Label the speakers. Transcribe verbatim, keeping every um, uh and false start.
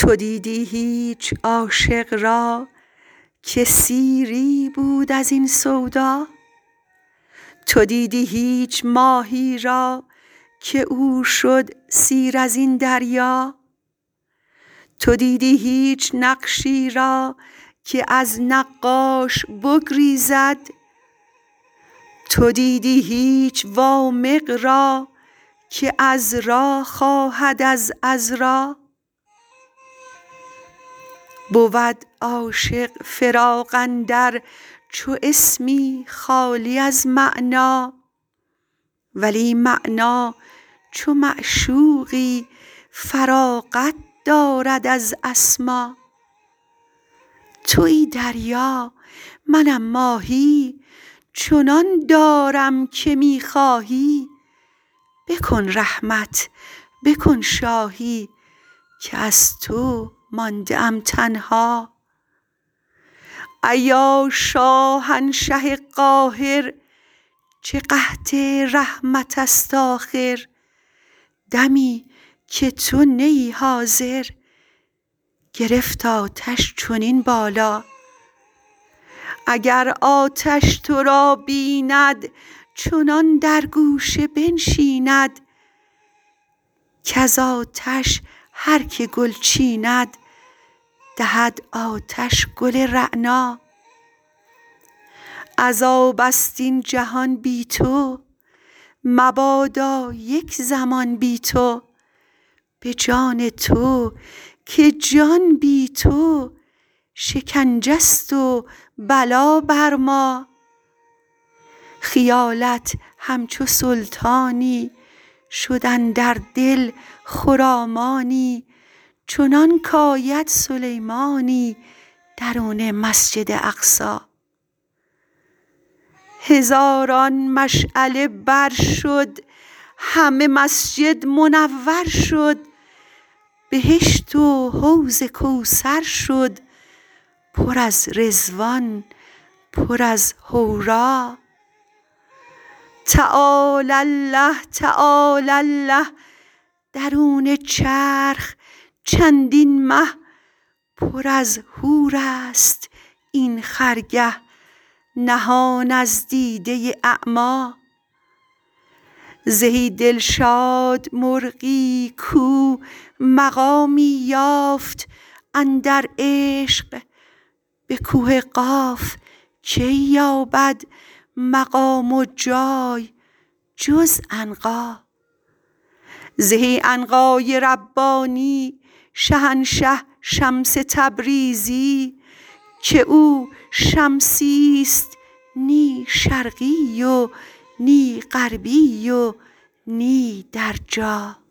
Speaker 1: تو دیدی هیچ عاشق را که سیری بود از این سودا؟ تو دیدی هیچ ماهی را که او شد سیر از این دریا؟ تو دیدی هیچ نقشی را که از نقاش بگریزد؟ تو دیدی هیچ وامق را که عذرا خواهد از عذرا؟ بود عاشق فراق اندر چو اسمی خالی از معنی، ولی معنی چو معشوقی فراغت دارد از اسما. تویی دریا منم ماهی، چنان دارم که می خواهی. بکن رحمت بکن شاهی که از تو مانده ام تنها. ایا شاهنشه قاهر، چه قحط رحمت است آخر. دمی که تو نه ای حاضر، گرفت آتش چنین بالا. اگر آتش تو را بیند چنان در گوشه بنشیند، کز آتش هر که گل چیند دهد آتش گل رعنا. عذاب است این جهان بی تو، مبادا یک زمان بی تو. به جان تو که جان بی تو شکنجه ست و بلا بر ما. خیالت همچو سلطانی شد اندر دل خرامانی، چنان کآید سلیمانی درون مسجد اقصی. هزاران مشعله بر شد، همه مسجد منور شد. بهشت و حوض کوثر شد، پر از رضوان پر از حورا. تعالی الله تعالی الله، درون چرخ چندین مه. پر از حور است این خرگه، نهان از دیده اعمی. زهی دلشاد مرغی کو مقامی یافت اندر عشق. به کوه قاف کی یابد مقام و جای جز عنقا؟ زهی عنقای ربانی شهنشه شمس تبریزی، که او شمسی است نی شرقی و نی غربی و نی در جا.